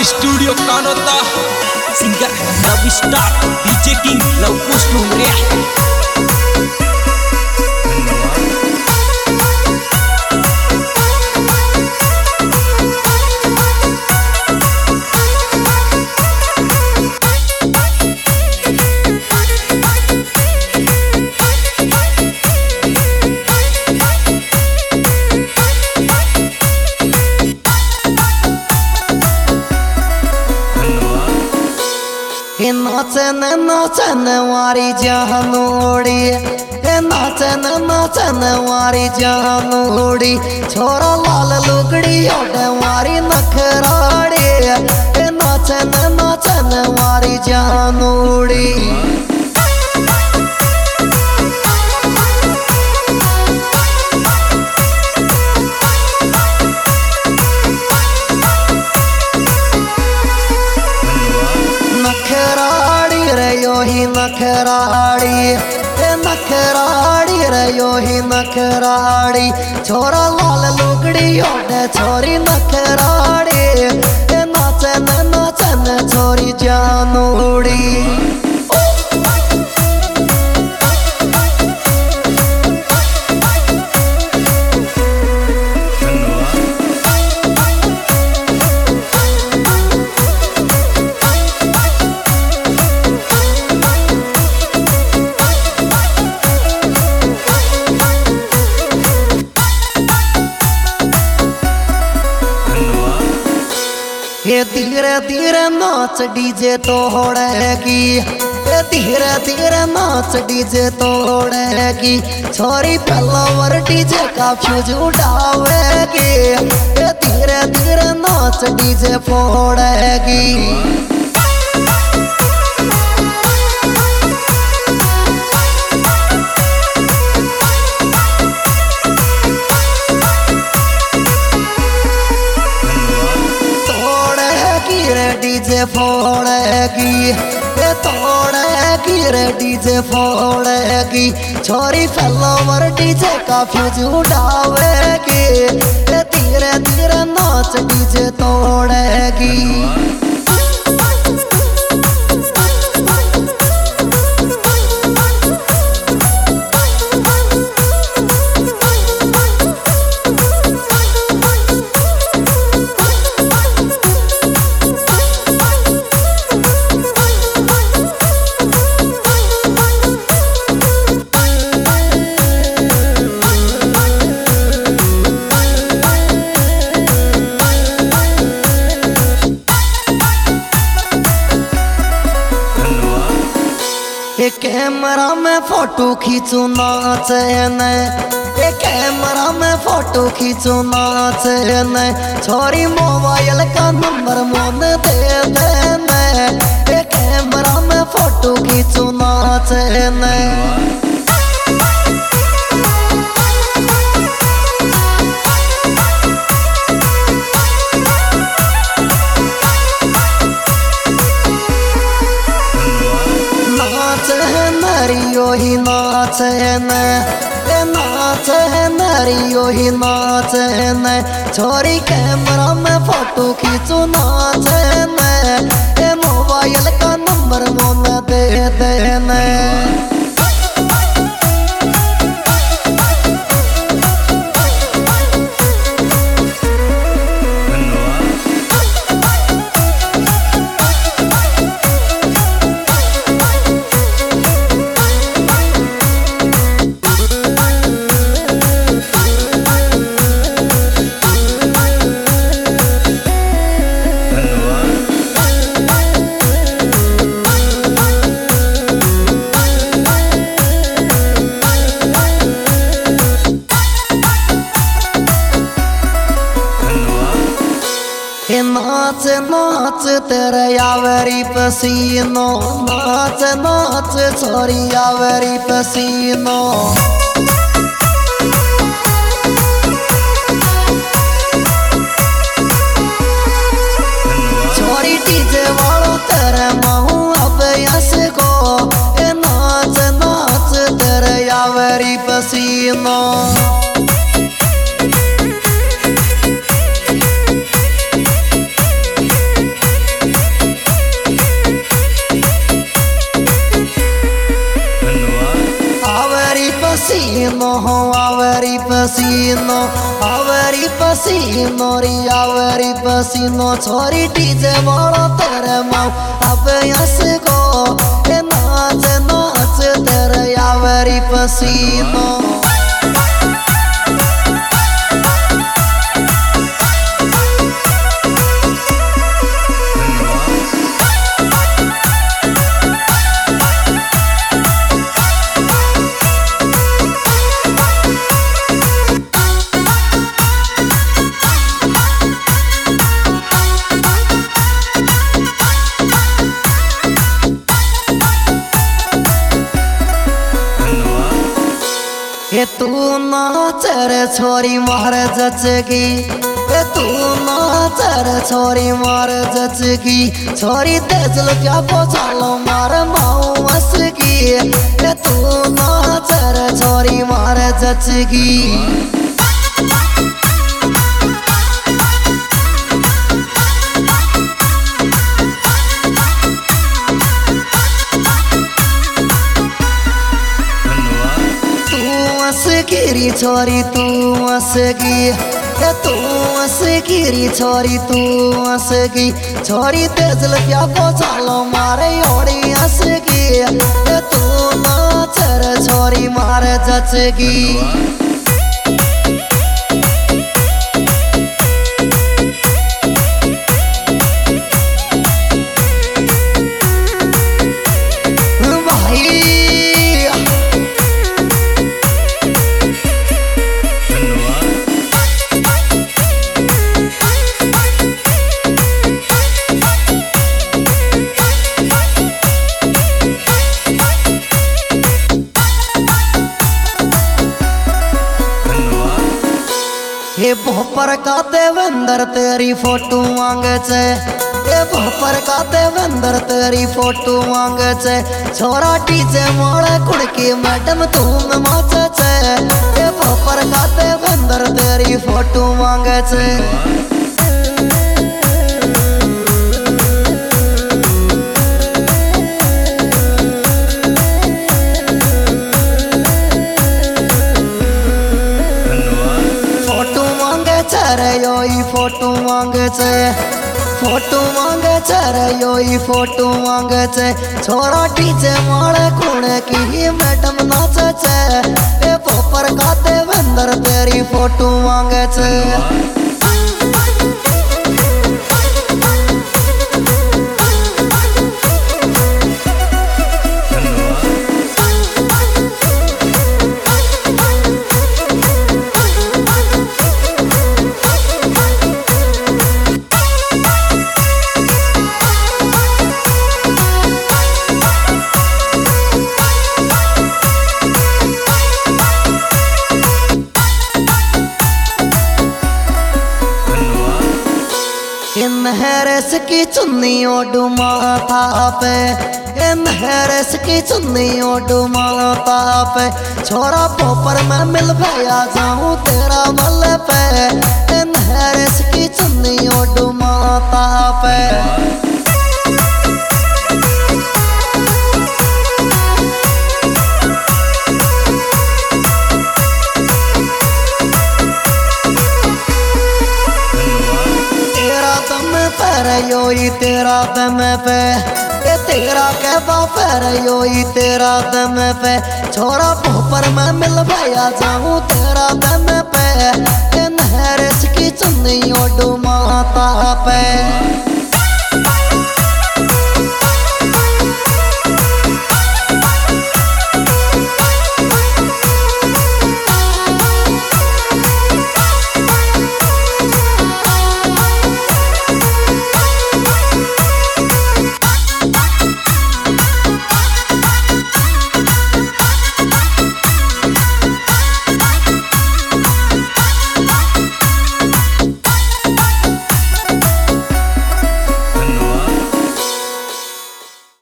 Studio Kanota singer love star DJ king love कुछ ढूंढ नाचन नाचन वारी जानोड़ी नाचन नाचन वारी जानोड़ी छोरा लाल लुगड़ी ओढ़ वारी नखराड़ी नाचन नाचन वारी जानोड़ी नखराड़ी नखराड़ी रे यो ही नखराड़ी छोरा लाल लुगड़ी ओढ़ छोरी नखराड़ी नाचन नाचन छोरी जानोड़ी ये धीरे धीरे नाच डीजे तोड़ेगी धीरे धीरे नाच डीजे तोड़ेगी छोरी पहला डीजे का फ्यूज उड़ावेगी धीरे धीरे नाच डीजे फोड़ेगी डीजे फोड़ेगी तोड़ेगी रे डीजे फोड़ेगी छोरी फैलोवर डीजे का फ्यूज उड़ावेगी धीरे धीरे नाच डीजे तोड़ेगी कैमरा में फोटो खींचू नाचन कैमरा में फोटो खींचू नाचन छोरी मोबाइल का नंबर मोन दे देने कैमरा में फोटो खींचू नाचन नरियो ही नाचन नाच नरियो ही नाचन छोरी कैमरा में फोटो खींचू नाचन मोबाइल का नंबर मोन दे देने नाच नाच तेरे यावरी पसीनो नाच नाच छोरी यावरी पसीनो छोरी डीजे वालों तेरे महू अब यस को नाच नाच तेरे यावरी पसीनो पसीनो हो आवरी पसीनो, आवरी पसीनो री आवरी पसीनो। छोरी डीजे वालो तेरे माँ अब यस को ए नाच नाच तेरे आवरी पसीनो। ये तू नाच रे छोरी मार जचगी, ये तू नाच रे छोरी मार जचगी। छोरी तेजल क्या पोछालो मार माऊ मसगी, ये तू नाच रे छोरी मार जचगी। गिरी छोरी तू हंसगी, तू हंसगी छोरी तू हंसगी। छोरी तेजल क्या पोछालो मारे ओड़ी हंसगी, तू नाच रे छोरी मार जचगी। ये भोपर का देवेंद्र तेरी फोटो मांगे छे, ये भोपर का देवेंद्र तेरी फोटो मांगे छे। छोरा डीजे मोड़े कुड़की मैडम तुम माचे छे, ये भोपर का देवेंद्र तेरी फोटो मांगे छे। रे योई फोटो मांगे छे, फोटो मांगे छे रे योई फोटो मांगे छे। छोरा डीजे मारे कुणे की मैडम नाचे छे, ए पोपर का देवेंद्र तेरी फोटो मांगे छे। नहरस की चुन्नी ओडू माथा पे, नहरस की चुन्नी ओडू माथा पे। छोरा पोपर में मिल भैया जाऊं तेरा मल पे, नहरस की चुन्नी ओडू माथा पे। योई तेरा दम पे, ये तेरा कहवा पैर योई तेरा दम पे। छोरा पोपर में मिल भैया जाऊं तेरा दम पे, नहरस की चुन्नी ओडू माथा पे।